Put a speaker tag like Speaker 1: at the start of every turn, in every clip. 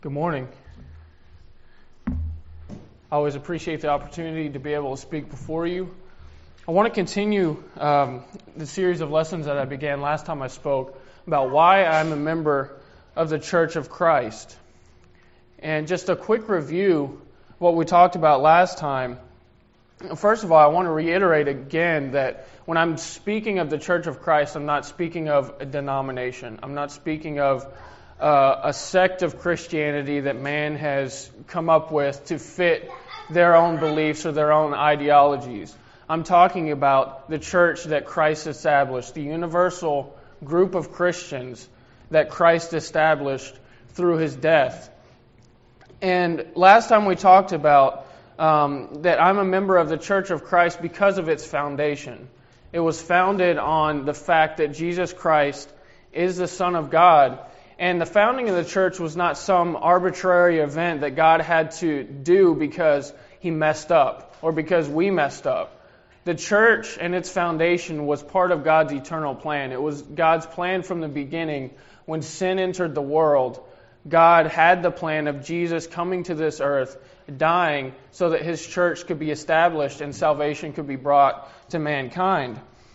Speaker 1: Good morning. I always appreciate the opportunity to be able to speak before you. I want to continue the series of lessons that I began last time I spoke about why I'm a member of the Church of Christ. And just a quick review of what we talked about last time. First of all, I want to reiterate again that when I'm speaking of the Church of Christ, I'm not speaking of a denomination. I'm not speaking of a sect of Christianity that man has come up with to fit their own beliefs or their own ideologies. I'm talking about the church that Christ established, the universal group of Christians that Christ established through His death. And last time we talked about that I'm a member of the Church of Christ because of its foundation. It was founded on the fact that Jesus Christ is the Son of God. And the founding of the church was not some arbitrary event that God had to do because He messed up or because we messed up. The church and its foundation was part of God's eternal plan. It was God's plan from the beginning. When sin entered the world, God had the plan of Jesus coming to this earth, dying so that His church could be established and salvation could be brought to mankind.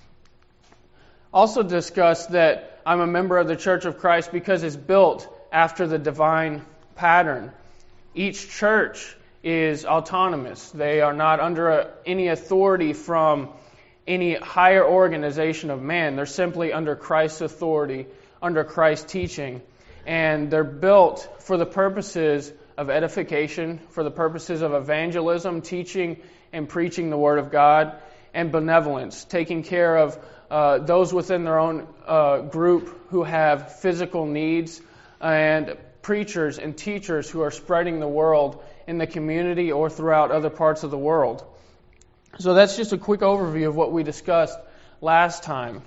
Speaker 1: Also discussed that I'm a member of the Church of Christ because it's built after the divine pattern. Each church is autonomous. They are not under any authority from any higher organization of man. They're simply under Christ's authority, under Christ's teaching. And they're built for the purposes of edification, for the purposes of evangelism, teaching and preaching the Word of God, and benevolence, taking care of those within their own group who have physical needs, and preachers and teachers who are spreading the world in the community or throughout other parts of the world. So that's just a quick overview of what we discussed last time.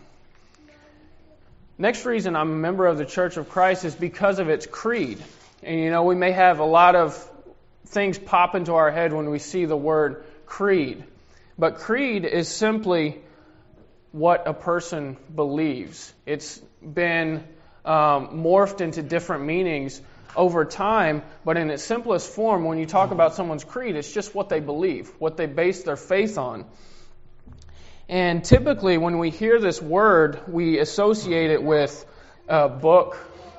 Speaker 1: Next reason I'm a member of the Church of Christ is because of its creed. And we may have a lot of things pop into our head when we see the word creed. But creed is simply what a person believes. It's been morphed into different meanings over time, but in its simplest form, when you talk about someone's creed, it's just what they believe, what they base their faith on. And typically, when we hear this word, we associate it with a book,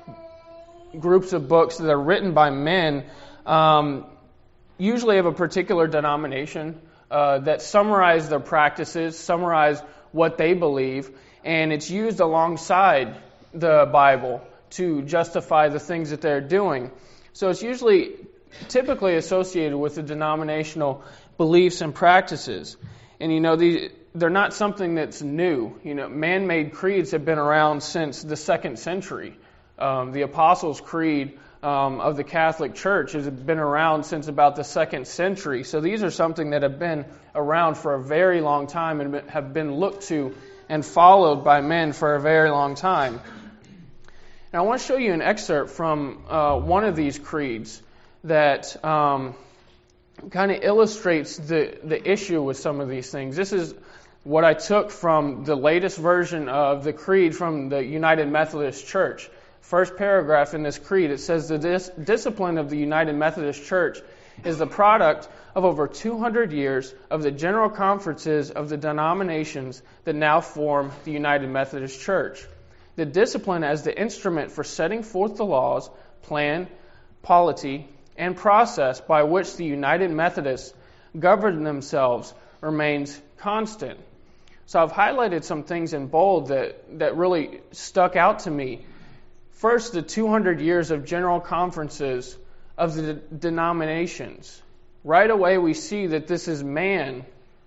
Speaker 1: groups of books that are written by men, usually of a particular denomination, that summarize their practices, summarize what they believe, and it's used alongside the Bible to justify the things that they're doing. So it's typically associated with the denominational beliefs and practices. And they're not something that's new. Man-made creeds have been around since the 2nd century. The Apostles' Creed of the Catholic Church has been around since about the 2nd century. So these are something that have been around for a very long time and have been looked to and followed by men for a very long time. Now I want to show you an excerpt from one of these creeds that kind of illustrates the issue with some of these things. This is what I took from the latest version of the creed from the United Methodist Church. First paragraph in this creed, it says, "The discipline of the United Methodist Church is the product of over 200 years of the general conferences of the denominations that now form the United Methodist Church. The discipline as the instrument for setting forth the laws, plan, polity, and process by which the United Methodists govern themselves remains constant." So I've highlighted some things in bold that really stuck out to me. First, the 200 years of general conferences of the denominations. Right away we see that this is man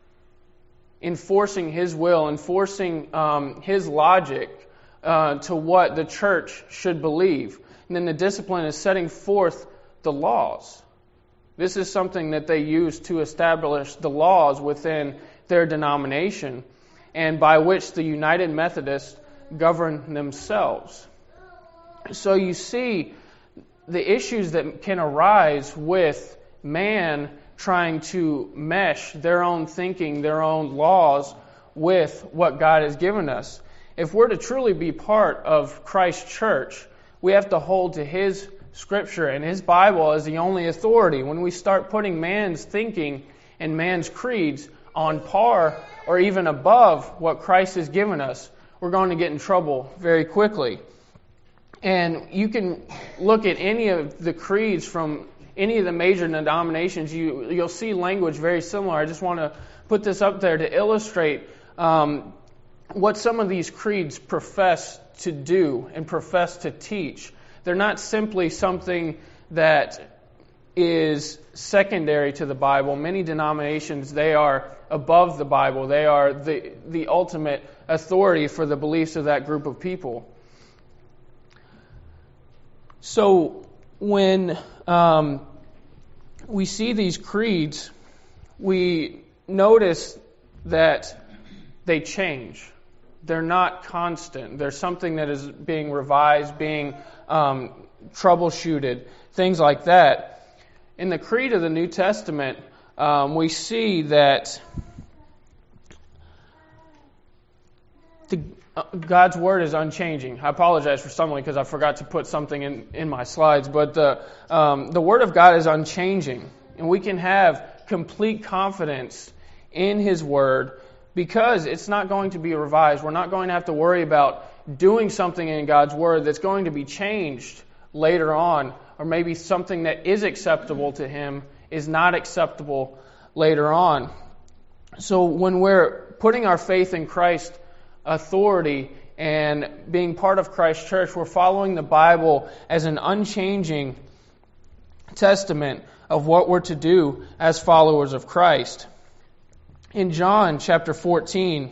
Speaker 1: enforcing his will, enforcing his logic to what the church should believe. And then the discipline is setting forth the laws. This is something that they use to establish the laws within their denomination and by which the United Methodists govern themselves. So you see the issues that can arise with man trying to mesh their own thinking, their own laws with what God has given us. If we're to truly be part of Christ's church, we have to hold to His Scripture and His Bible as the only authority, when we start putting man's thinking and man's creeds on par or even above what Christ has given us, we're going to get in trouble very quickly. And you can look at any of the creeds from any of the major denominations, you'll see language very similar. I just want to put this up there to illustrate what some of these creeds profess to do and profess to teach. They're not simply something that is secondary to the Bible. Many denominations, they are above the Bible. They are the ultimate authority for the beliefs of that group of people. So when we see these creeds, we notice that they change. They're not constant. There's something that is being revised, being troubleshooted, things like that. In the creed of the New Testament, we see that God's Word is unchanging. I apologize for stumbling because I forgot to put something in my slides, but the Word of God is unchanging, and we can have complete confidence in His Word because it's not going to be revised. We're not going to have to worry about doing something in God's Word that's going to be changed later on, or maybe something that is acceptable to Him is not acceptable later on. So when we're putting our faith in Christ's authority and being part of Christ's church, we're following the Bible as an unchanging testament of what we're to do as followers of Christ. In John chapter 14,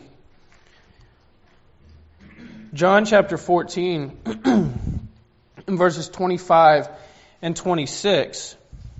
Speaker 1: in verses 25 and 26,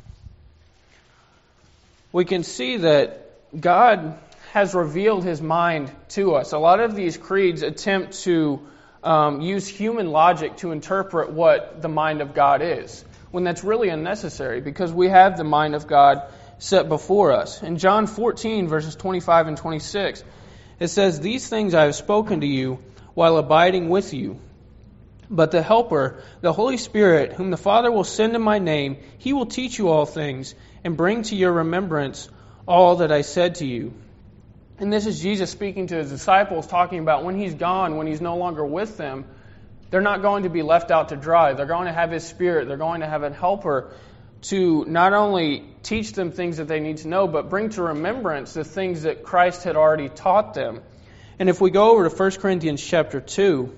Speaker 1: we can see that God has revealed His mind to us. A lot of these creeds attempt to use human logic to interpret what the mind of God is, when that's really unnecessary because we have the mind of God set before us. In John 14, verses 25 and 26, it says, "These things I have spoken to you while abiding with you. But the Helper, the Holy Spirit, whom the Father will send in my name, He will teach you all things and bring to your remembrance all that I said to you." And this is Jesus speaking to His disciples, talking about when He's gone, when He's no longer with them, they're not going to be left out to dry. They're going to have His Spirit. They're going to have a helper to not only teach them things that they need to know, but bring to remembrance the things that Christ had already taught them. And if we go over to 1 Corinthians chapter 2,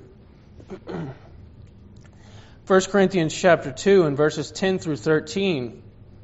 Speaker 1: 1 Corinthians chapter 2 and verses 10 through 13,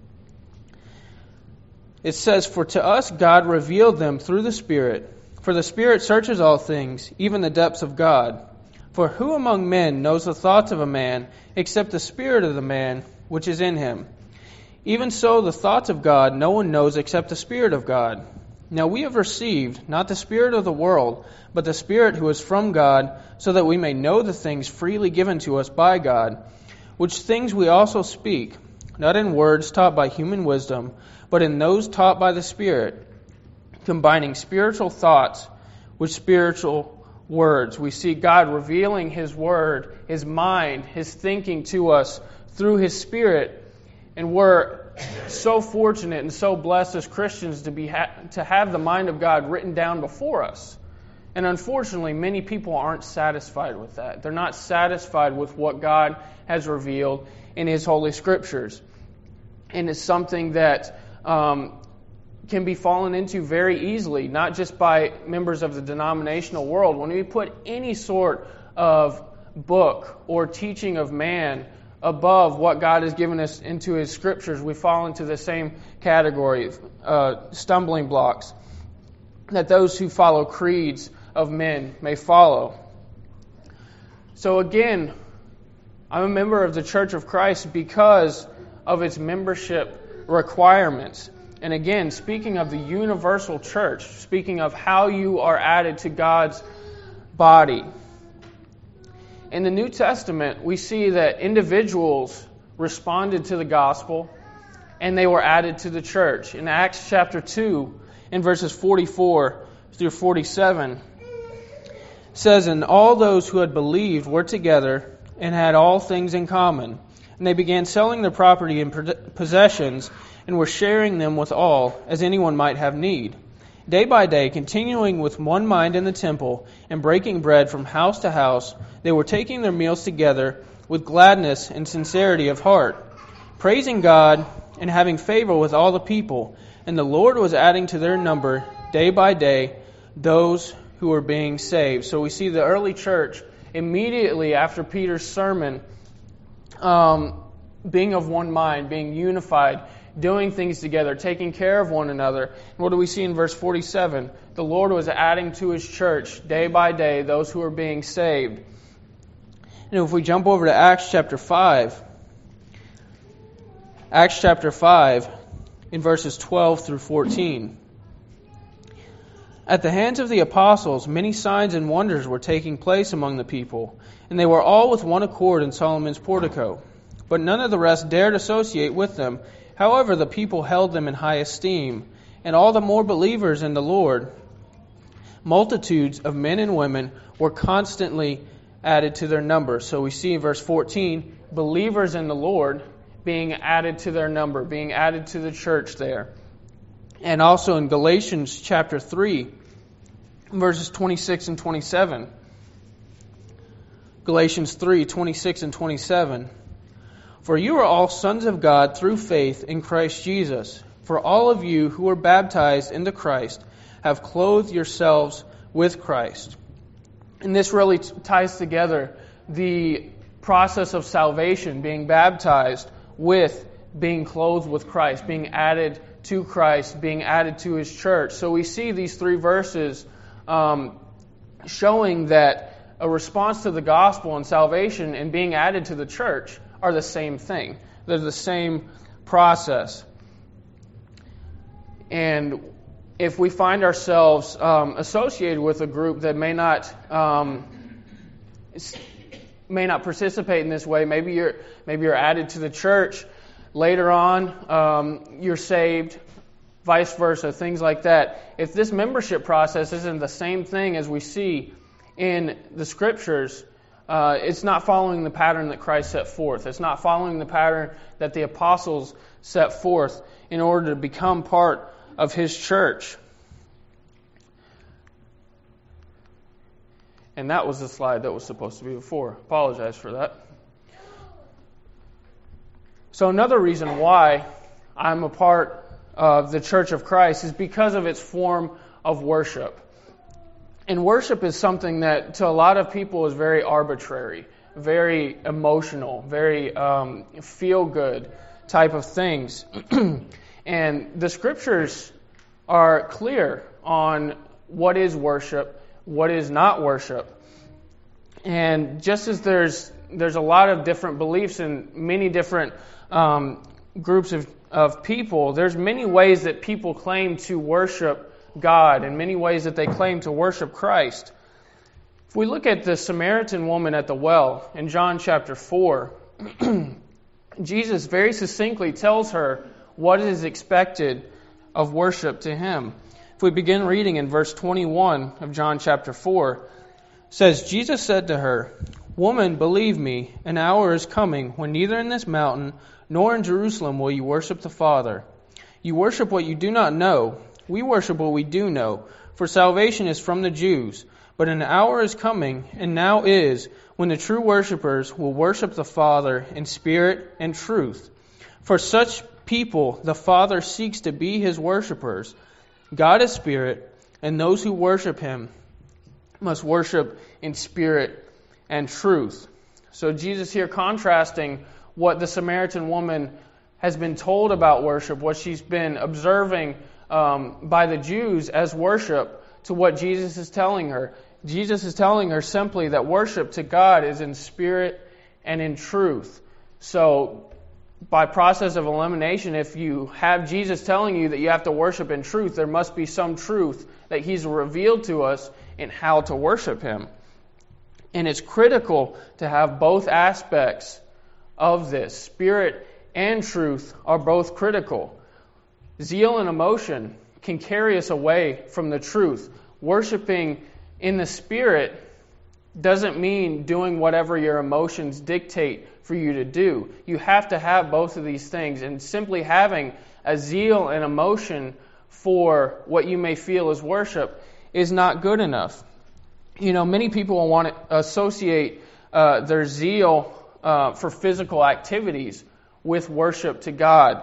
Speaker 1: it says, "For to us God revealed them through the Spirit. For the Spirit searches all things, even the depths of God. For who among men knows the thoughts of a man, except the spirit of the man which is in him? Even so the thoughts of God no one knows except the Spirit of God. Now we have received not the spirit of the world, but the Spirit who is from God, so that we may know the things freely given to us by God, which things we also speak, not in words taught by human wisdom, but in those taught by the Spirit, combining spiritual thoughts with spiritual words." We see God revealing His Word, His mind, His thinking to us through His Spirit. And we're so fortunate and so blessed as Christians to have the mind of God written down before us. And unfortunately, many people aren't satisfied with that. They're not satisfied with what God has revealed in His Holy Scriptures. And it's something that can be fallen into very easily, not just by members of the denominational world. When we put any sort of book or teaching of man above what God has given us into His Scriptures, we fall into the same category, stumbling blocks that those who follow creeds of men may follow. So again, I'm a member of the Church of Christ because of its membership requirements. And again, speaking of the universal church, speaking of how you are added to God's body. In the New Testament, we see that individuals responded to the gospel and they were added to the church. In Acts chapter 2, in verses 44 through 47, it says, "And all those who had believed were together and had all things in common.
Speaker 2: And they began selling their property and possessions, and were sharing them with all, as anyone might have need. Day by day, continuing with one mind in the temple, and breaking bread from house to house, they were taking their meals together with gladness and sincerity of heart, praising God and having favor with all the people. And the Lord was adding to their number, day by day, those who were being saved. So we see the early church, immediately after Peter's sermon, being of one mind, being unified, doing things together, taking care of one another. And what do we see in verse 47? The Lord was adding to His church, day by day, those who are being saved. And if we jump over to Acts chapter 5, in verses 12 through 14. At the hands of the apostles, many signs and wonders were taking place among the people, and they were all with one accord in Solomon's portico. But none of the rest dared associate with them. However, the people held them in high esteem, and all the more believers in the Lord. Multitudes of men and women were constantly added to their number. So we see in verse 14, believers in the Lord being added to their number, being added to the church there. And also in Galatians chapter 3, verses 26 and 27. Galatians 3, 26 and 27. For you are all sons of God through faith in Christ Jesus. For all of you who were baptized into Christ have clothed yourselves with Christ. And this really ties together the process of salvation, being baptized, with being clothed with Christ, being added to Christ, being added to His church. So we see these three verses showing that a response to the gospel and salvation and being added to the church are the same thing. They're the same process. And if we find ourselves associated with a group that may not participate in this way, maybe you're added to the church, later on you're saved, vice versa, things like that. If this membership process isn't the same thing as we see in the Scriptures, it's not following the pattern that Christ set forth. It's not following the pattern that the apostles set forth in order to become part of His church. And that was the slide that was supposed to be before. Apologize for that. So another reason why I'm a part of the Church of Christ is because of its form of worship. And worship is something that to a lot of people is very arbitrary, very emotional, very feel-good type of things. And the Scriptures are clear on what is worship, what is not worship. And just as there's a lot of different beliefs in many different groups of people, there's many ways that people claim to worship God and many ways that they claim to worship Christ. If we look at the Samaritan woman at the well in John chapter 4, Jesus very succinctly tells her what is expected of worship to Him. If we begin reading in verse 21 of John chapter 4, it says, Jesus said to her, Woman, believe me, an hour is coming when neither in this mountain nor in Jerusalem will you worship the Father. You worship what you do not know. We worship what we do know, for salvation is from the Jews. But an hour is coming, and now is, when the true worshipers will worship the Father in spirit and truth. For such people the Father seeks to be His worshipers. God is spirit, and those who worship Him must worship in spirit and truth. So Jesus here contrasting what the Samaritan woman has been told about worship, what she's been observing by the Jews as worship, to what Jesus is telling her. Jesus is telling her simply that worship to God is in spirit and in truth. So by process of elimination, if you have Jesus telling you that you have to worship in truth, there must be some truth that He's revealed to us in how to worship Him. And it's critical to have both aspects of this. Spirit and truth are both critical. Zeal and emotion can carry us away from the truth. Worshiping in the Spirit
Speaker 1: doesn't mean doing whatever your emotions dictate for you to do. You have to have both of these things, and simply having a zeal and emotion for what you may feel as worship is not good enough. Many people will want to associate their zeal for physical activities with worship to God.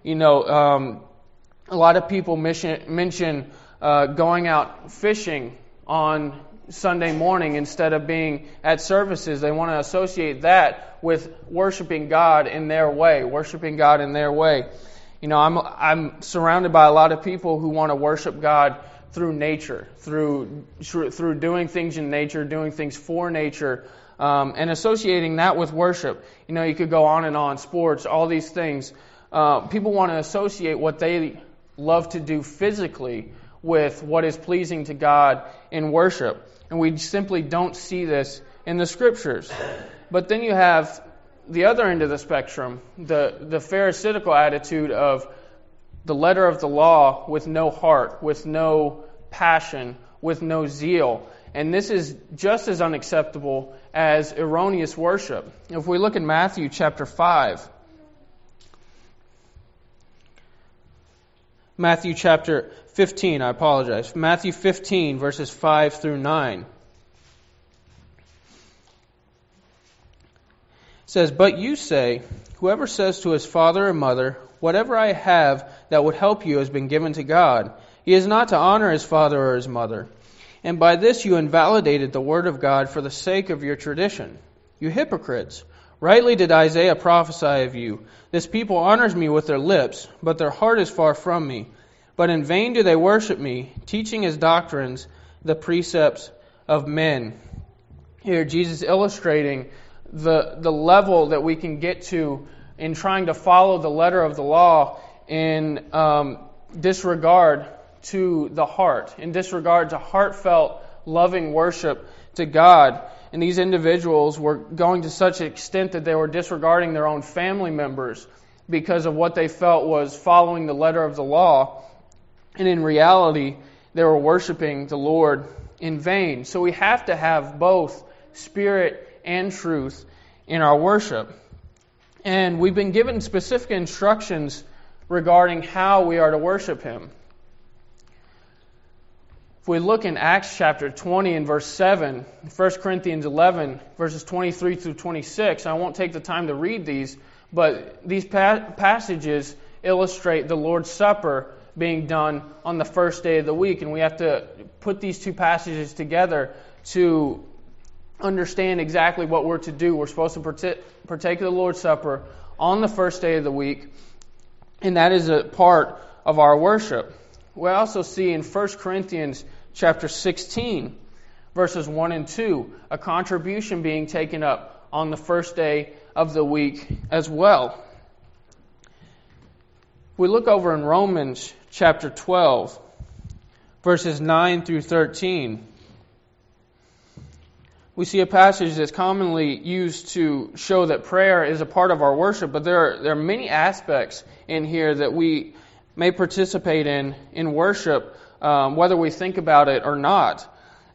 Speaker 1: A lot of people mention going out fishing on Sunday morning instead of being at services. They want to associate that with worshiping God in their way. I'm surrounded by a lot of people who want to worship God through nature, through doing things in nature, doing things for nature, and associating that with worship. You could go on and on, sports, all these things. People want to associate what they love to do physically with what is pleasing to God in worship. And we simply don't see this in the Scriptures. But then you have the other end of the spectrum, the Pharisaical attitude of the letter of the law with no heart, with no passion, with no zeal. And this is just as unacceptable as erroneous worship. If we look at Matthew chapter 5, Matthew chapter 15, Matthew 15, verses 5 through 9. It says, "But you say, whoever says to his father or mother, 'Whatever I have that would help you has been given to God,' he is not to honor his father or his mother. And by this you invalidated the word of God for the sake of your tradition. You hypocrites! Rightly did Isaiah prophesy of you, 'This people honors me with their lips, but their heart is far from me. But in vain do they worship me, teaching as doctrines the precepts of men.'" Here Jesus illustrating the level that we can get to in trying to follow the letter of the law in disregard to the heart, in disregard to heartfelt, loving worship to God. And these individuals were going to such an extent that they were disregarding their own family members because of what they felt was following the letter of the law. And in reality, they were worshiping the Lord in vain. So we have to have both spirit and truth in our worship. And we've been given specific instructions regarding how we are to worship Him. If we look in Acts chapter 20 and verse 7, 1 Corinthians 11, verses 23 through 26, I won't take the time to read these, but these passages illustrate the Lord's Supper being done on the first day of the week. And we have to put these two passages together to understand exactly what we're to do. We're supposed to partake of the Lord's Supper on the first day of the week, and that is a part of our worship. We also see in 1 Corinthians chapter 16, verses 1 and 2, a contribution being taken up on the first day of the week as well. We look over in Romans chapter 12, verses 9 through 13. We see a passage that's commonly used to show that prayer is a part of our worship, but there are many aspects in here that we may participate in worship, whether we think about it or not.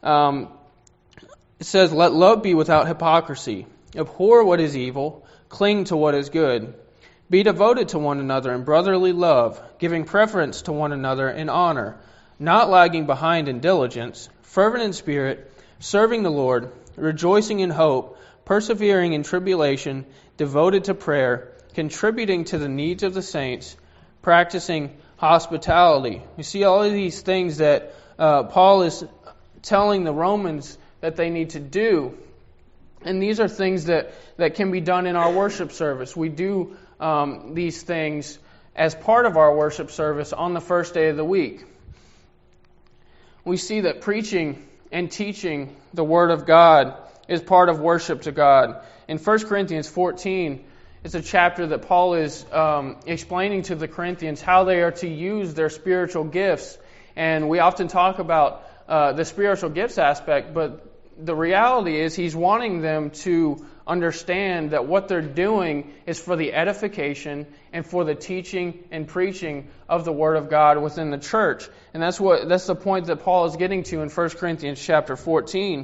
Speaker 1: It says, "Let love be without hypocrisy. Abhor what is evil. Cling to what is good. Be devoted to one another in brotherly love, giving preference to one another in honor, not lagging behind in diligence, fervent in spirit, serving the Lord, rejoicing in hope, persevering in tribulation, devoted to prayer, contributing to the needs of the saints, practicing hospitality." You see all of these things that Paul is telling the Romans that they need to do. And these are things that can be done in our worship service. We do these things as part of our worship service on the first day of the week. We see that preaching and teaching the Word of God is part of worship to God. In 1 Corinthians 14, it's a chapter that Paul is explaining to the Corinthians how they are to use their spiritual gifts. And we often talk about the spiritual gifts aspect, but the reality is he's wanting them to understand that what they're doing is for the edification and for the teaching and preaching of the Word of God within the church. And that's the point that Paul is getting to in 1 Corinthians chapter 14.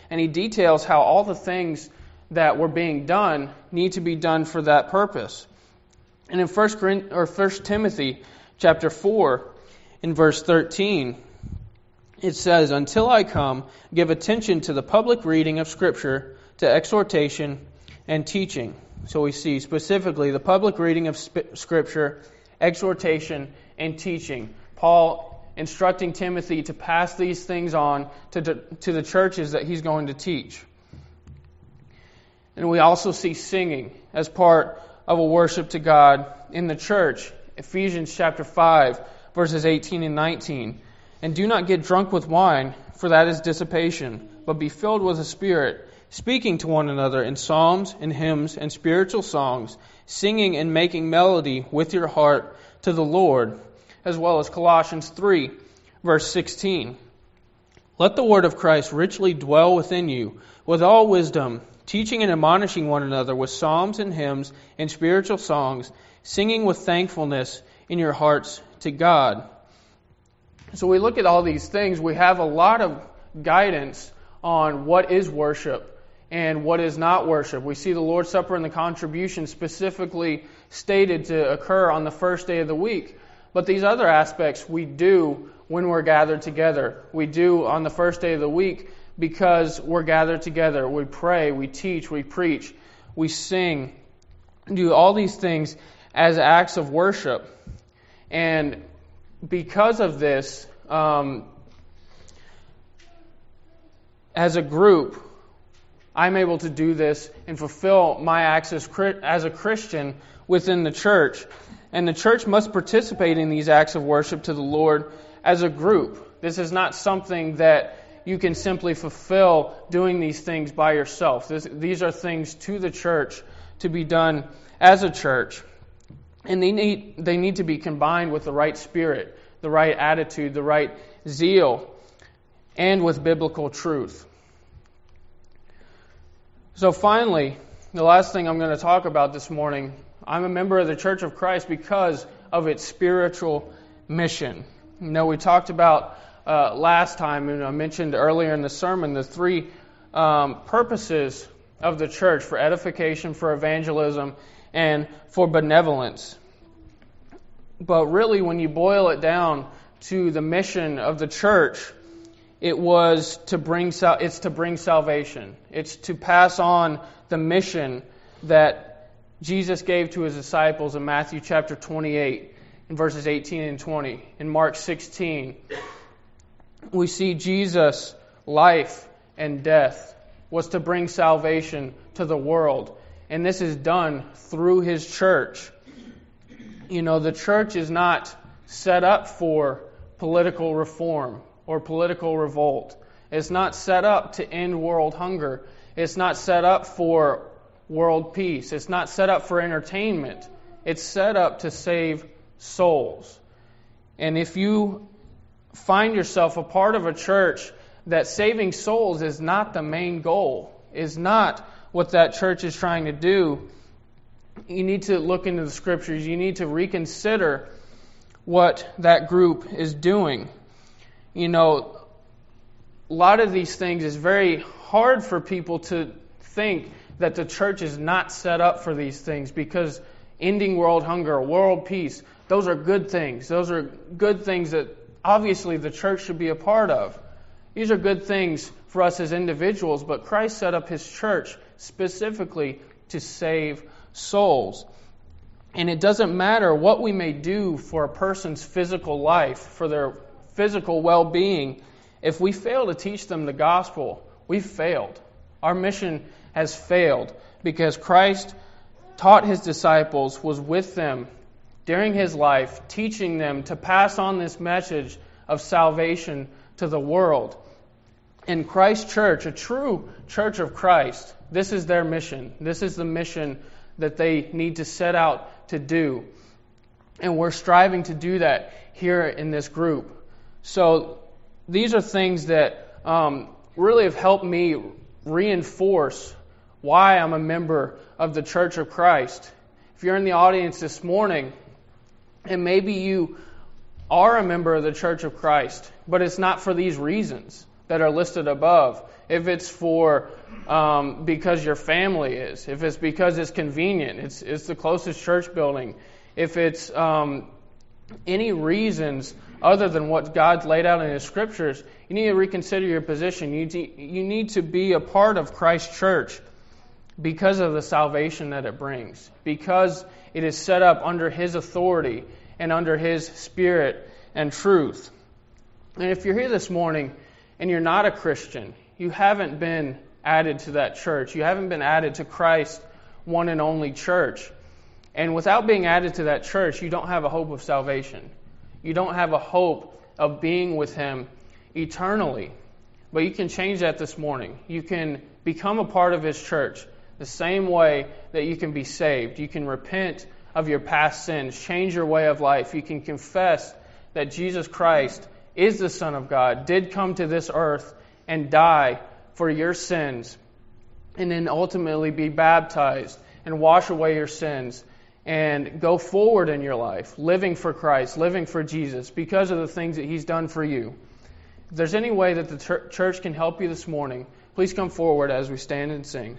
Speaker 2: And he details how all the things that were being done need to be done for that purpose. And in 1 Timothy chapter 4, in verse 13, it says, "Until I come, give attention to the public reading of Scripture, to exhortation and teaching." So we see specifically the public reading of Scripture, exhortation, and teaching. Paul instructing Timothy to pass these things on to the churches that he's going to teach. And we also see singing as part of a worship to God in the church. Ephesians chapter 5, verses 18 and 19. "And do not get drunk with wine, for that is dissipation, but be filled with the Spirit, speaking to one another in psalms and hymns and spiritual songs, singing and making melody with your heart to the Lord," as well as Colossians 3, verse 16. "Let the word of Christ richly dwell within you, with all wisdom, teaching and admonishing one another with psalms and hymns and spiritual songs, singing with thankfulness in your hearts to God." So we look at all these things. We have a lot of guidance on what is worship and what is not worship. We see the Lord's Supper and the contribution specifically stated to occur on the first day of the week. But these other aspects we do when we're gathered together. We do on the first day of the week because we're gathered together. We pray, we teach, we preach, we sing, do all these things as acts of worship. And because of this, as a group, I'm able to do this and fulfill my acts as a Christian within the church. And the church must participate in these acts of worship to the Lord as a group. This is not something that you can simply fulfill doing these things by yourself. These are things to the church to be done as a church. And they need to be combined with the right spirit, the right attitude, the right zeal, and with biblical truth. So finally, the last thing I'm going to talk about this morning, I'm a member of the Church of Christ because of its spiritual mission. You know, we talked about last time, and I mentioned earlier in the sermon, the three purposes of the church: for edification, for evangelism, and for benevolence. But really, when you boil it down to the mission of the church, it's to bring salvation. It's to pass on the mission that Jesus gave to His disciples in Matthew chapter 28, in verses 18 and 20. In Mark 16, we see Jesus' life and death was to bring salvation to the world. And this is done through His church. You know, the church is not set up for political reform or political revolt. It's not set up to end world hunger. It's not set up for world peace. It's not set up for entertainment. It's set up to save souls. And if you find yourself a part of a church that saving souls is not the main goal, is not what that church is trying to do, you need to look into the Scriptures. You need to reconsider what that group is doing. You know, a lot of these things is very hard for people to think that the church is not set up for these things, because ending world hunger, world peace, those are good things. Those are good things that obviously the church should be a part of. These are good things for us as individuals, but Christ set up His church specifically to save souls. And it doesn't matter what we may do for a person's physical life, for their physical well-being, if we fail to teach them the gospel, we've failed. Our mission has failed, because Christ taught His disciples, was with them during His life, teaching them to pass on this message of salvation to the world. And Christ's church, a true church of Christ, this is their mission. This is the mission that they need to set out to do. And we're striving to do that here in this group. So these are things that really have helped me reinforce why I'm a member of the Church of Christ. If you're in the audience this morning, and maybe you are a member of the Church of Christ, but it's not for these reasons. that are listed above. If it's for because your family is, if it's because it's convenient, it's the closest church building, if it's any reasons other than what God's laid out in His Scriptures, you need to reconsider your position. You need to be a part of Christ's church because of the salvation that it brings, because it is set up under His authority and under His Spirit and truth. And if you're here this morning and you're not a Christian, you haven't been added to that church, you haven't been added to Christ's one and only church, and without being added to that church, you don't have a hope of salvation. You don't have a hope of being with Him eternally. But you can change that this morning. You can become a part of His church the same way that you can be saved. You can repent of your past sins, change your way of life. You can confess that Jesus Christ is the Son of God, did come to this earth and die for your sins, and then ultimately be baptized and wash away your sins and go forward in your life, living for Christ, living for Jesus, because of the things that He's done for you. If there's any way that the church can help you this morning, please come forward as we stand and sing.